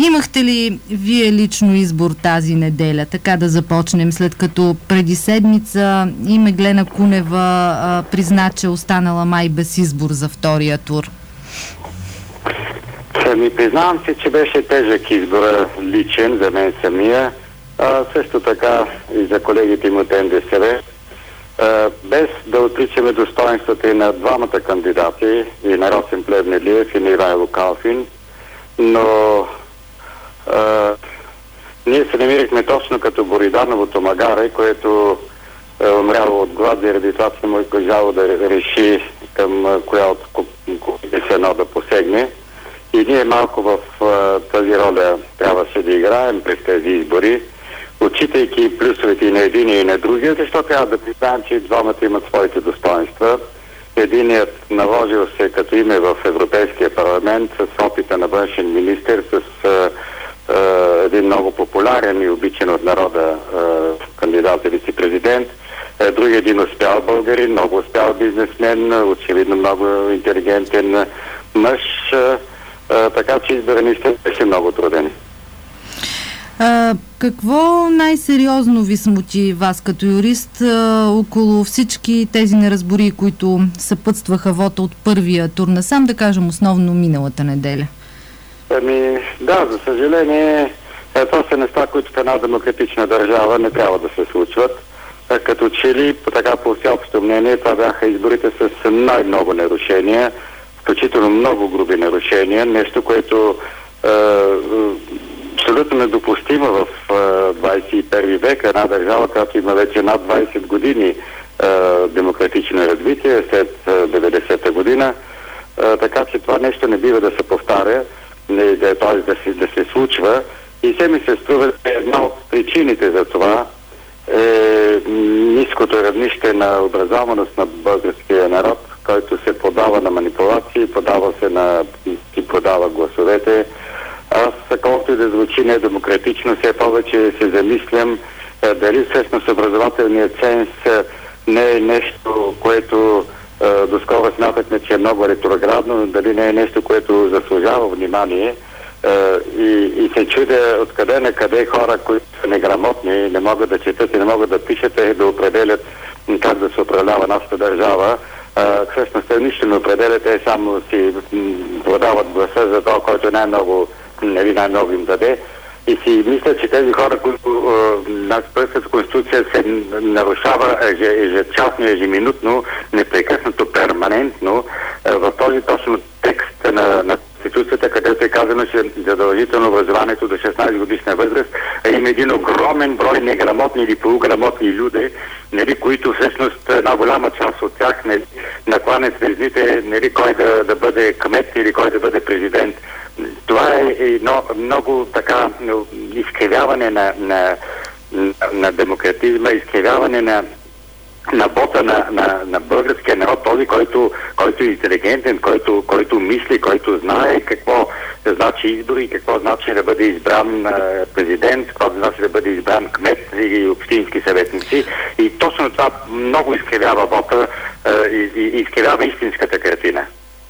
Имахте ли вие лично избор тази неделя? Така да започнем, след като преди седмица и Меглена Кунева призна, че останала май без избор за втория тур. Признавам се, че беше тежък избор личен за мен самия, също така и за колегите им от НДСВ. Без да отричаме достоинствата и на двамата кандидати, и на Росен Плевнелиев, и на Ивайло Калфин, но ние се намирахме точно като Боридановото магаре, което умряло от глад, заради това, че му е кажало да реши към коя от купите се едно да посегне. И ние малко в тази роля трябваше да играем през тези избори, отчитайки плюсовете и на единия и на другия, защото трябва да признаем, че двамата имат своите достоинства. Единият наложил се като име в Европейския парламент с опита на външен министър, с един много популярен и обичан от народа кандидат и вице-президент. Други един успял българин, много успял бизнесмен, очевидно много интелигентен мъж, така че избора наистина беше много труден. Какво най-сериозно ви смути вас като юрист около всички тези неразбори, които съпътстваха вота от първия тур насам, да кажем основно миналата неделя? Да, за съжаление, това са неща, които в една демократична държава не трябва да се случват. Като че ли, така по всеобщо мнение, това бяха изборите с най-много нарушения, включително много груби нарушения, нещо, което абсолютно недопустимо в 21 век, една държава, която има вече над 20 години демократично развитие след 90-та година, така че това нещо не бива да се повтаря, т.е. да се случва. И се ми се струва, че една от причините за това е ниското равнище на образованост на българския народ, който се подава на манипулации, продава гласовете. Аз, колкото и да звучи недемократично, все повече се замислям дали всъщност образователният ценз не е нещо, което доскоро смятахме, че е много ретроградно, но дали не е нещо, което заслужава внимание. И се чудя откъде на къде хора, които са неграмотни, не могат да четат и не могат да пишат, да определят как да се управлява нашата държава. Всъщност те нищо не определят, те само си продават гласа за това, който най-много им даде. И си мисля, че тези хора, които Българската конституция се нарушава ежечасно, ежеминутно, непрекъснато, перманентно, в този точно текст на Конституцията, където е казано, че задължително образованието до 16 годишна възраст, има един огромен брой неграмотни или полуграмотни люди, които всъщност една голяма част от тях накланят звездите, кой да бъде кмет или кой да бъде президент. Това е едно много така изкривяване на демократизма, изкривяване на бота на българския народ, този, който е интелигентен, който мисли, който знае какво значи избори, какво значи да бъде избран президент, какво значи да бъде избран кмет и общински съветници. И точно това много изкривява бота и изкривява истинската картина.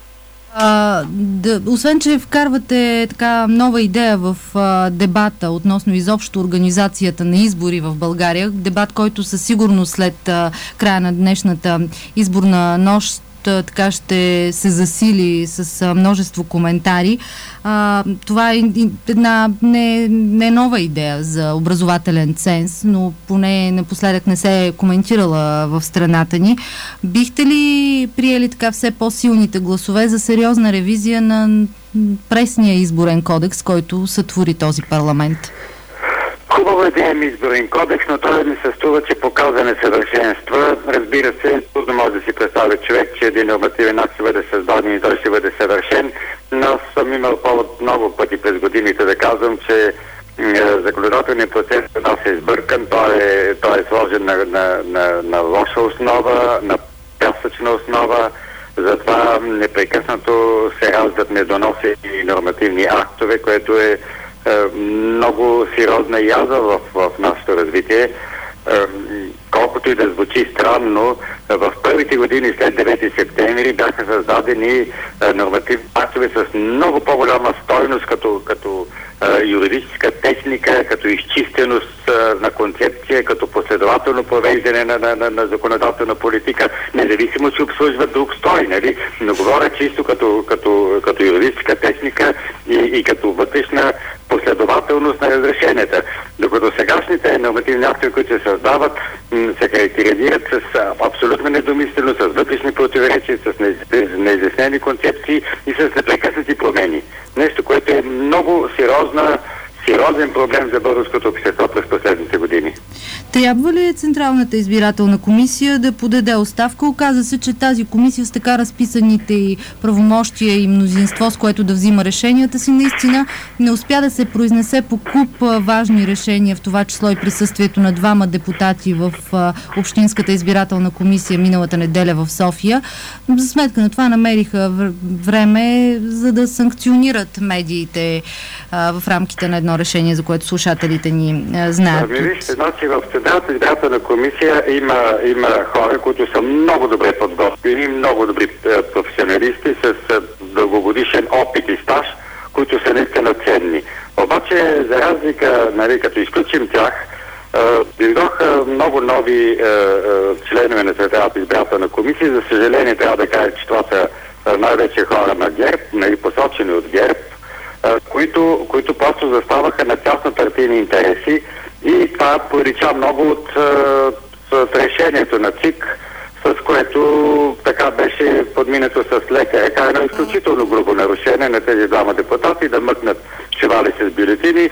Освен, че вкарвате така нова идея в дебата относно изобщо организацията на избори в България, дебат, който със сигурност след края на днешната изборна нощ така ще се засили с множество коментари. Това е една не нова идея за образователен ценз, но поне напоследък не се е коментирала в страната ни. Бихте ли приели така все по-силните гласове за сериозна ревизия на пресния изборен кодекс, който сътвори този парламент? Хубаво е да имаме изборен кодекс, но той ми се струва, че показва несъвършенства. Разбира се, трудно може да си представя човек, че един нормативен акт ще бъде създаден и той ще бъде съвършен. Но аз съм имал повод много пъти през годините да казвам, че законодателният процес у нас е избъркан, той е сложен на лоша основа, на пясъчна основа. Затова непрекъснато се раждат недоносени нормативни актове, което е много сериозна язва в нашето развитие. колкото и да звучи странно, в първите години след 9 септември бяха създадени нормативни актове с много по-голяма стойност като юридическа техника, като изчистеност на концепция, като последователно провеждане на законодателна политика, независимо, че обслужват друг стой, нали? Но говоря чисто като юридическа техника и като вътрешна последователност на разрешенията. Докато сегашните нормативни актове, които се създават, се характеризират с абсолютно недомислено, с вътрешни противоречия, с неизяснени концепции и с непрекъснати промени. Нещо, което е много сериозен проблем за българското общество през последните години. Трябва ли Централната избирателна комисия да подаде оставка? Оказа се, че тази комисия с така разписаните и правомощия и мнозинство, с което да взима решенията си, наистина не успя да се произнесе по куп важни решения, в това число и присъствието на двама депутати в Общинската избирателна комисия миналата неделя в София. За сметка на това намериха време, за да санкционират медиите в рамките на едно решение, за което слушателите ни знаят. Вижте, значи в Централната избирателна комисия има хора, които са много добре подготвени, много добри професионалисти с дългогодишен опит и стаж, които са наистина ценни. Обаче, за разлика, нали, като изключим тях, дойдоха много нови членове на Централната избирателна комисия. За съжаление, трябва да кажа, че това са най-вече хора на ГЕРБ, нали, посочени от ГЕРБ, които просто заставаха на тясно партийни интереси, и това прилича много от решението на ЦИК, с което така беше подминато с лека ръка едно изключително грубо нарушение на тези двама депутати да мъкнат чували с бюлетини.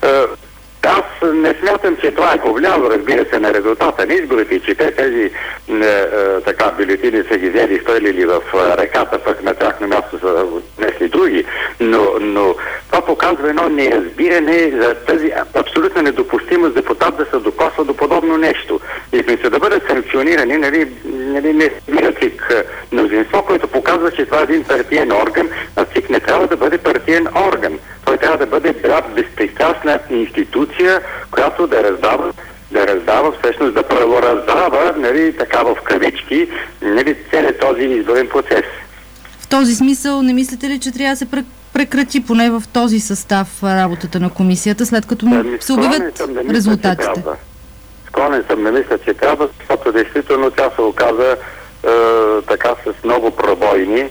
Аз не смятам, че това е повлияло, разбира се, на резултата на изборите, че тези така бюлетини са ги взели, стоили в ръката, пък на тяхно място са внесли други. Но това показва едно неразбиране за тази абсолютна недопустимост депутат да се докосва до подобно нещо. И вместо да бъдат санкционирани, не смира ЦИК мнозинство, което показва, че това е един партиен орган, а ЦИК не трябва да бъде партиен орган. Той трябва да бъде безпристрастна институция, която да раздава, всъщност да правораздава, нали, така в кавички, нали, целият този изборен процес. В този смисъл не мислите ли, че трябва да се прекрати поне в този състав работата на комисията, след като се обявят резултатите? Склонен съм, не мисля, че трябва, защото действително тя се оказа така с много пробойни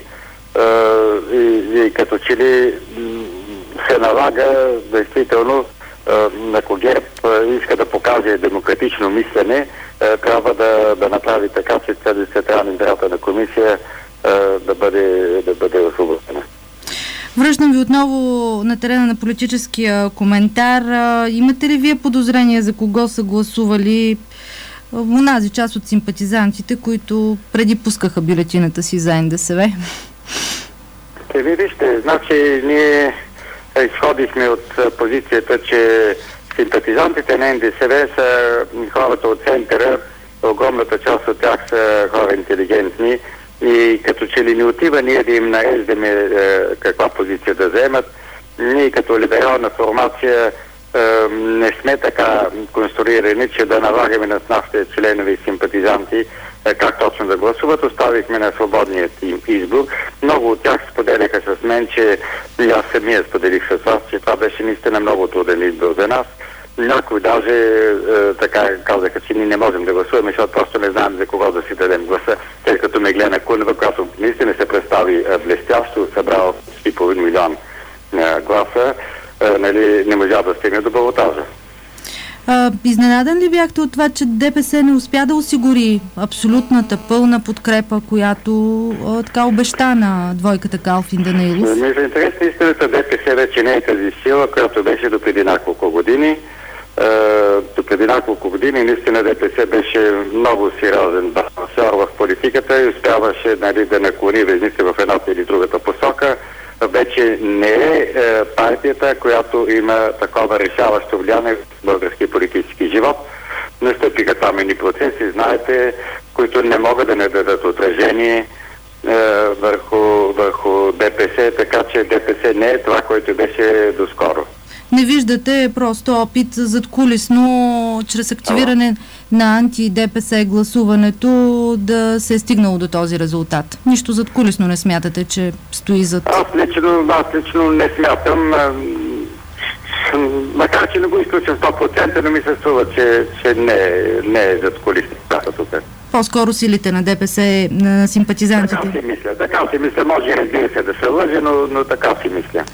и като че ли се налага действително, ако ГЕРБ иска да покаже демократично мислене, трябва да направи така, че тази Централна избирателна комисия да бъде освободена. Връщам ви отново на терена на политическия коментар. Имате ли вие подозрения за кого са гласували онази част от симпатизантите, които преди пускаха бюлетината си за НДСВ? Вижте, значи ние изходихме от позицията, че симпатизантите на НДСВ са хората от центъра, огромната част от тях са хора интелигентни и като че ли не отива ние да им нареждаме каква позиция да вземат. Ние като либерална формация не сме така конструирани, че да налагаме на нашите членове и симпатизанти как точно да гласуват. Оставихме на свободният им избор. Много от тях споделяха с мен, че и аз самия споделих с вас, че това беше наистина много труден избор за нас. Някои даже така казаха, че ние не можем да гласуваме, защото просто не знаем за кого да си дадем гласа, тъй като Меглена Кунева, която наистина се представи блестящо, събрал 3,5 милион гласа, не можа да стигне до балотажа. Изненадан ли бяхте от това, че ДПС не успя да осигури абсолютната пълна подкрепа, която така обеща на двойката Калфин-Данаилов? За интерес на истината, ДПС вече не е тази сила, която беше до преди няколко години. До преди няколко години наистина ДПС беше много сериозен балансьор в политиката и успяваше да наклони везните в едната или другата посока. Вече не е партията, която има такова решаващо влияние в българския политически живот. Настъпиха там едни процеси, знаете, които не могат да не дадат отражение върху ДПС, така че ДПС не е това, което беше доскоро. Не виждате просто опит задкулисно, чрез активиране на анти-ДПС гласуването да се е стигнало до този резултат? Нищо задкулисно не смятате, че стои зад... Аз лично не смятам, макар че не го изключвам 100%, но ми се струва, че не е задкулисно. По-скоро силите на ДПС, на симпатизантите? Така си мисля. Може, разбира се, да се лъжи, но така си мисля.